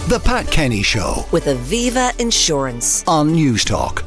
The Pat Kenny Show with Aviva Insurance on News Talk.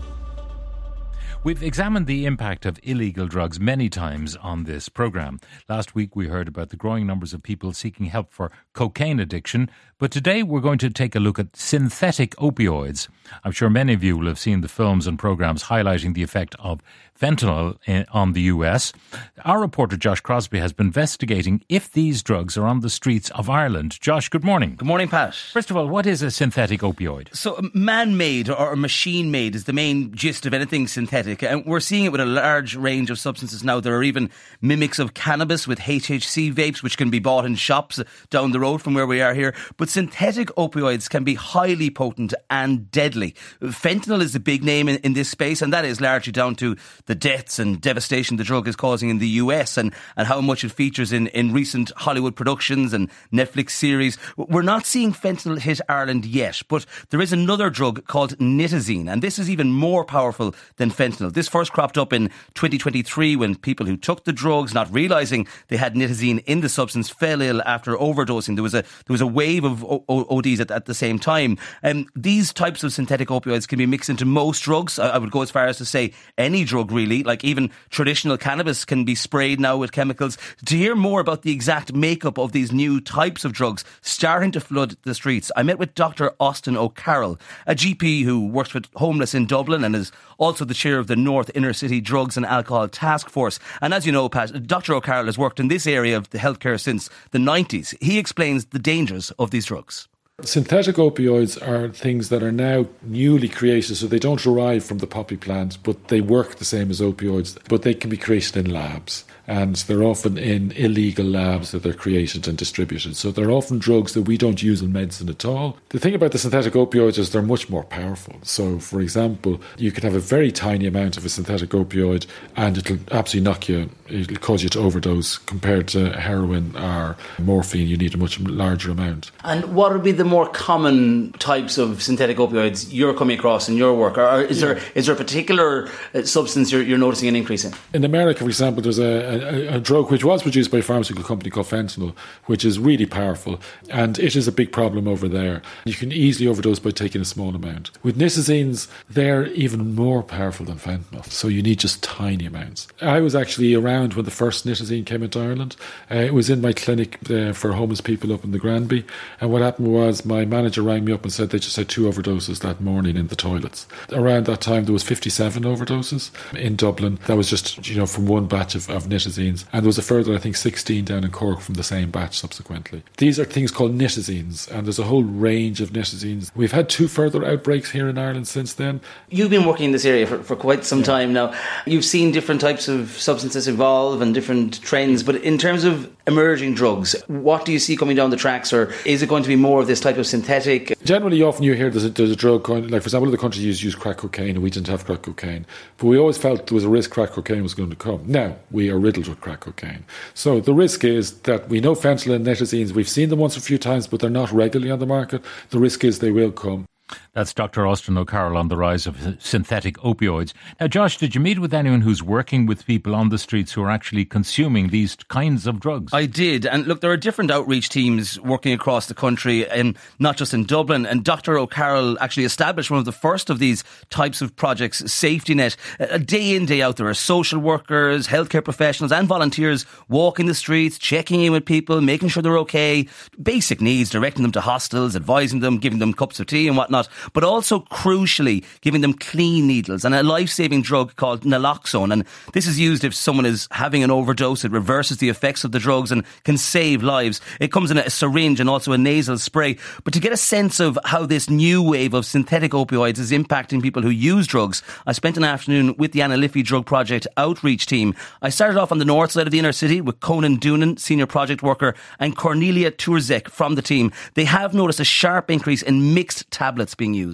We've examined the impact of illegal drugs many times on this programme. Last week we heard about the growing numbers of people seeking help for cocaine addiction, but today we're going to take a look at synthetic opioids. I'm sure many of you will have seen the films and programmes highlighting the effect of fentanyl on the US. Our reporter Josh Crosby has been investigating if these drugs are on the streets of Ireland. Josh, good morning. Good morning, Pat. First of all, what is a synthetic opioid? So man-made or machine-made is the main gist of anything synthetic. And we're seeing it with a large range of substances now. There are even mimics of cannabis with HHC vapes, which can be bought in shops down the road from where we are here. But synthetic opioids can be highly potent and deadly. Fentanyl is the big name in this space, and that is largely down to the deaths and devastation the drug is causing in the US and how much it features in recent Hollywood productions and Netflix series. We're not seeing fentanyl hit Ireland yet, but there is another drug called nitazene, and this is even more powerful than fentanyl. This first cropped up in 2023 when people who took the drugs, not realising they had nitazene in the substance, fell ill after overdosing. There was a wave of ODs at the same time. These types of synthetic opioids can be mixed into most drugs. I would go as far as to say any drug really, like even traditional cannabis can be sprayed now with chemicals. To hear more about the exact makeup of these new types of drugs starting to flood the streets, I met with Dr. Austin O'Carroll, a GP who works with homeless in Dublin and is also the chair of the North Inner City Drugs and Alcohol Task Force. And as you know, Pat, Dr. O'Carroll has worked in this area of the healthcare since the 90s. He explains the dangers of these drugs. Synthetic opioids are things that are now newly created, so they don't arrive from the poppy plant, but they work the same as opioids, but they can be created in labs. And they're often in illegal labs that they're created and distributed. So they're often drugs that we don't use in medicine at all. The thing about the synthetic opioids is they're much more powerful. So, for example, you can have a very tiny amount of a synthetic opioid and it'll absolutely knock you, it'll cause you to overdose. Compared to heroin or morphine, you need a much larger amount. And what would be the more common types of synthetic opioids you're coming across in your work? Or is there a particular substance you're noticing an increase in? In America, for example, there's a drug which was produced by a pharmaceutical company called fentanyl, which is really powerful, and it is a big problem over there. You can easily overdose by taking a small amount. With nitazenes, they're even more powerful than fentanyl, so you need just tiny amounts. I was actually around when the first nitazene came into Ireland. It was in my clinic for homeless people up in the Granby, and what happened was my manager rang me up and said they just had 2 overdoses that morning in the toilets. Around that time there was 57 overdoses in Dublin. That was just from one batch of nitazenes. And there was a further, I think, 16 down in Cork from the same batch subsequently. These are things called nitazenes, and there's a whole range of nitazenes. We've had 2 further outbreaks here in Ireland since then. You've been working in this area for quite some time now. You've seen different types of substances evolve and different trends, but in terms of emerging drugs, what do you see coming down the tracks, or is it going to be more of this type of synthetic? Generally, often you hear there's a drug, like for example, other countries use crack cocaine, and we didn't have crack cocaine. But we always felt there was a risk crack cocaine was going to come. Now, we are riddled with crack cocaine. So the risk is that we know fentanyl and nitazenes, we've seen them once a few times, but they're not regularly on the market. The risk is they will come. That's Dr. Austin O'Carroll on the rise of synthetic opioids. Now, Josh, did you meet with anyone who's working with people on the streets who are actually consuming these kinds of drugs? I did. And look, there are different outreach teams working across the country, and not just in Dublin. And Dr. O'Carroll actually established one of the first of these types of projects, Safety Net. Day in, day out, there are social workers, healthcare professionals and volunteers walking the streets, checking in with people, making sure they're okay. Basic needs, directing them to hostels, advising them, giving them cups of tea and whatnot. But also, crucially, giving them clean needles and a life-saving drug called naloxone. And this is used if someone is having an overdose. It reverses the effects of the drugs and can save lives. It comes in a syringe and also a nasal spray. But to get a sense of how this new wave of synthetic opioids is impacting people who use drugs, I spent an afternoon with the Anna Liffey Drug Project outreach team. I started off on the north side of the inner city with Conan Doonan, senior project worker, and Cornelia Turzek from the team. They have noticed a sharp increase in mixed tablets being used.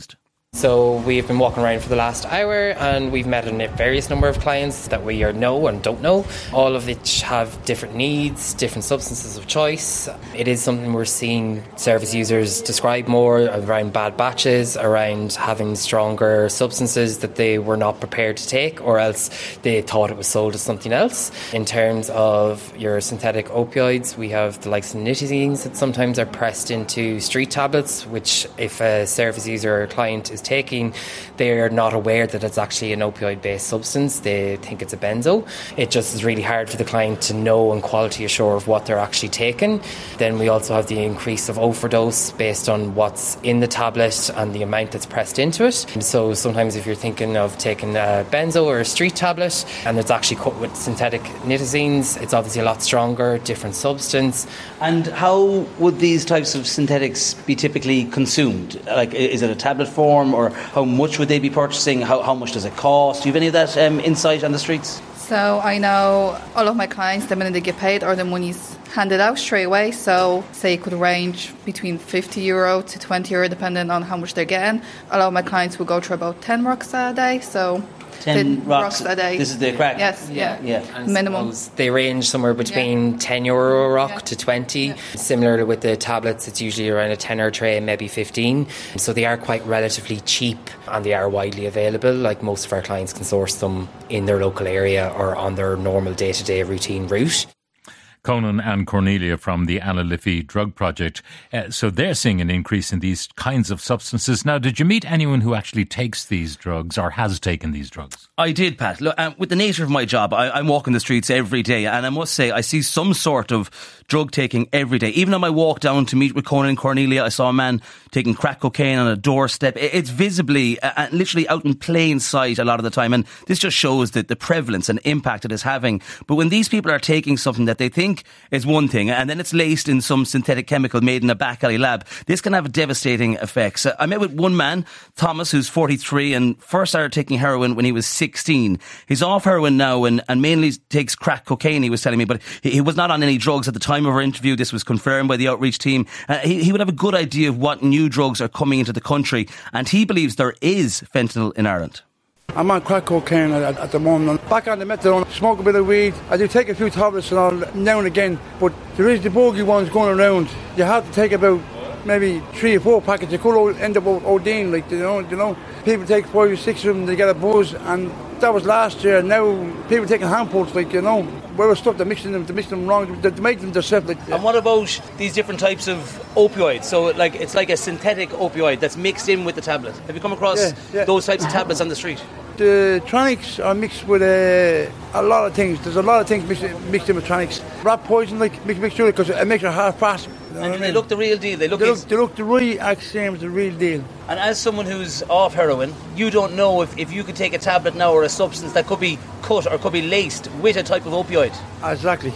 So we've been walking around for the last hour and we've met a various number of clients that we know and don't know, all of which have different needs, different substances of choice. It is something we're seeing service users describe more around bad batches, around having stronger substances that they were not prepared to take, or else they thought it was sold as something else. In terms of your synthetic opioids, we have the likes of nitazines that sometimes are pressed into street tablets, which if a service user or client is taking, they're not aware that it's actually an opioid-based substance. They think it's a benzo. It just is really hard for the client to know and quality assure of what they're actually taking. Then we also have the increase of overdose based on what's in the tablet and the amount that's pressed into it. So sometimes if you're thinking of taking a benzo or a street tablet and it's actually cut with synthetic nitazines, it's obviously a lot stronger, different substance. And how would these types of synthetics be typically consumed? Like, is it a tablet form, or how much would they be purchasing? How much does it cost? Do you have any of that insight on the streets? So I know all of my clients, the minute they get paid or the money's handed out straight away. So say it could range between €50 to €20 depending on how much they're getting. A lot of my clients will go through about 10 rocks a day. So 10 rocks a day. This is the crack? Yes, yeah. And minimum. They range somewhere between €10 a rock to 20. Yeah. Similarly with the tablets, it's usually around a tenner tray, maybe 15. So they are quite relatively cheap and they are widely available. Like most of our clients can source them in their local area or on their normal day-to-day routine route. Conan and Cornelia from the Anna Liffey Drug Project. So they're seeing an increase in these kinds of substances. Now, did you meet anyone who actually takes these drugs or has taken these drugs? I did, Pat. Look, with the nature of my job, I'm walking the streets every day, and I must say I see some sort of drug taking every day. Even on my walk down to meet with Conan and Cornelia, I saw a man taking crack cocaine on a doorstep. It's visibly, literally out in plain sight a lot of the time, and this just shows the prevalence and impact it is having. But when these people are taking something that they think is one thing, and then it's laced in some synthetic chemical made in a back alley lab, this can have devastating effects. I met with one man, Thomas, who's 43, and first started taking heroin when he was 16. He's off heroin now and mainly takes crack cocaine, he was telling me, but he was not on any drugs at the time of our interview. This was confirmed by the outreach team. He would have a good idea of what new drugs are coming into the country, and he believes there is fentanyl in Ireland. I'm on crack cocaine at the moment. Back on the methadone, smoke a bit of weed. I do take a few tablets and all now and again, but there is the bogey ones going around. You have to take about maybe 3 or 4 packets. You could end up ODing, like, you know. People take 5 or 6 of them, they get a buzz, and that was last year. Now people taking handfuls, like, you know. Where stuff, they're mixing them wrong, they make them themselves. Like, and what about these different types of opioids? So like it's like a synthetic opioid that's mixed in with the tablet. Have you come across those types of tablets on the street? The tronics are mixed with a lot of things. There's a lot of things mixed in with tronics. Rat poison, like mixed with it, because it makes your heart fast. And they look the real deal. They look the right exact same as the real deal. And as someone who's off heroin, you don't know if you could take a tablet now or a substance that could be cut or could be laced with a type of opioid. Exactly,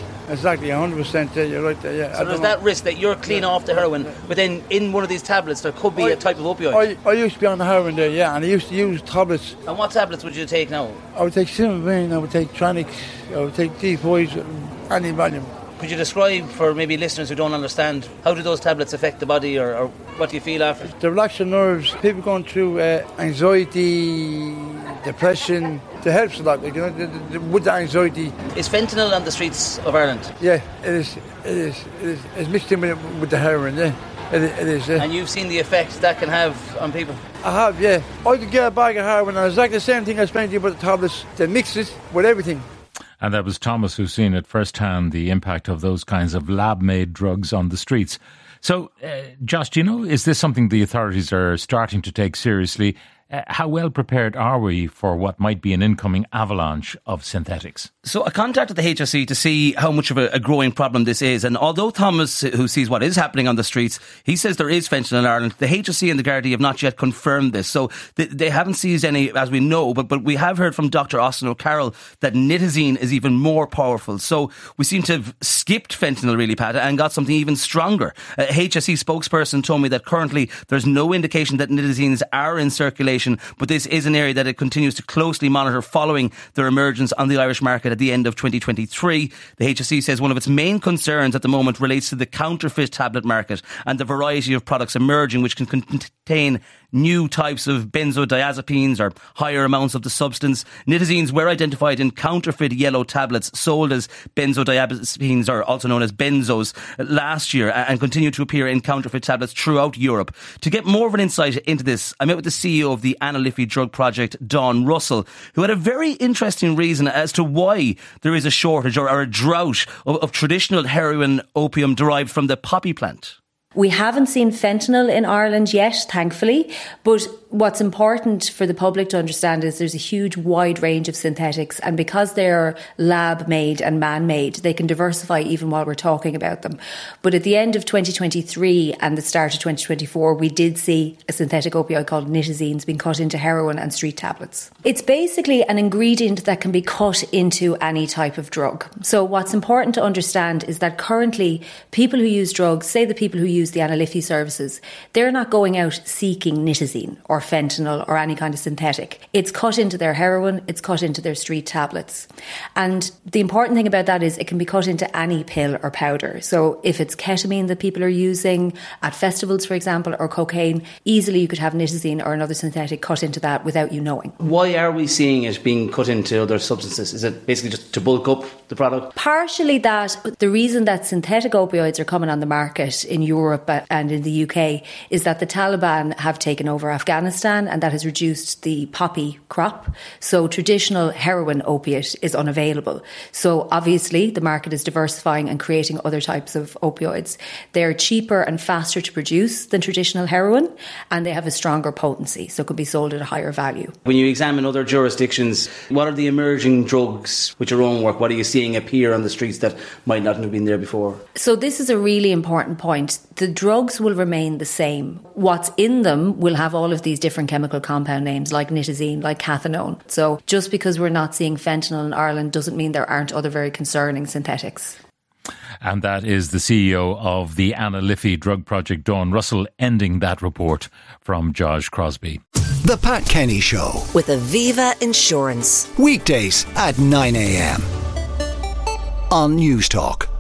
100%. Yeah, you're right there. Yeah. So there's that risk that you're clean off the heroin, but then in one of these tablets there could be a type of opioid. I used to be on the heroin there, yeah, and I used to use tablets. And what tablets would you take now? I would take Cinnamon, I would take Tronics, I would take D4s, any volume. Could you describe for maybe listeners who don't understand, how do those tablets affect the body, or what do you feel after? They relax your nerves. People going through anxiety, depression, it helps a lot, like, you know, with the anxiety. Is fentanyl on the streets of Ireland? Yeah, it is. It's mixed in with the heroin, yeah. It is, yeah. And you've seen the effect that can have on people? I have, yeah. I could get a bag of heroin, and it's exactly the same thing I explained to you about the tablets. They mix it with everything. And that was Thomas, who's seen at first hand the impact of those kinds of lab-made drugs on the streets. So, Josh, do you know, is this something the authorities are starting to take seriously? How well prepared are we for what might be an incoming avalanche of synthetics? So I contacted the HSE to see how much of a growing problem this is. And although Thomas, who sees what is happening on the streets, he says there is fentanyl in Ireland, the HSE and the Gardaí have not yet confirmed this. So they haven't seized any, as we know, but we have heard from Dr. Austin O'Carroll that nitazine is even more powerful. So we seem to have skipped fentanyl really, Pat, and got something even stronger. A HSE spokesperson told me that currently there's no indication that nitazines are in circulation, but this is an area that it continues to closely monitor following their emergence on the Irish market at the end of 2023. The HSE says one of its main concerns at the moment relates to the counterfeit tablet market and the variety of products emerging which can contain new types of benzodiazepines or higher amounts of the substance. Nitazines were identified in counterfeit yellow tablets sold as benzodiazepines, or also known as benzos, last year, and continue to appear in counterfeit tablets throughout Europe. To get more of an insight into this, I met with the CEO of the Anna Liffey Drug Project, Dawn Russell, who had a very interesting reason as to why there is a shortage or a drought of traditional heroin opium derived from the poppy plant. We haven't seen fentanyl in Ireland yet, thankfully, but what's important for the public to understand is there's a huge wide range of synthetics, and because they're lab-made and man-made, they can diversify even while we're talking about them. But at the end of 2023 and the start of 2024, we did see a synthetic opioid called nitazines being cut into heroin and street tablets. It's basically an ingredient that can be cut into any type of drug. So what's important to understand is that currently people who use drugs, say the people who use the Anna Liffey services, they're not going out seeking nitazine or fentanyl or any kind of synthetic. It's cut into their heroin, it's cut into their street tablets. And the important thing about that is it can be cut into any pill or powder. So if it's ketamine that people are using at festivals, for example, or cocaine, easily you could have nitazine or another synthetic cut into that without you knowing. Why are we seeing it being cut into other substances? Is it basically just to bulk up the product? Partially that. The reason that synthetic opioids are coming on the market in Europe and in the UK is that the Taliban have taken over Afghanistan, and that has reduced the poppy crop. So traditional heroin opiate is unavailable. So obviously the market is diversifying and creating other types of opioids. They're cheaper and faster to produce than traditional heroin, and they have a stronger potency, so could be sold at a higher value. When you examine other jurisdictions, what are the emerging drugs with your own work? What are you seeing appear on the streets that might not have been there before? So this is a really important point. The drugs will remain the same. What's in them will have all of these different chemical compound names like nitazine, like cathinone. So just because we're not seeing fentanyl in Ireland doesn't mean there aren't other very concerning synthetics. And that is the CEO of the Anna Liffey Drug Project, Dawn Russell, ending that report from Josh Crosby. The Pat Kenny Show with Aviva Insurance. Weekdays at 9 a.m. on News Talk.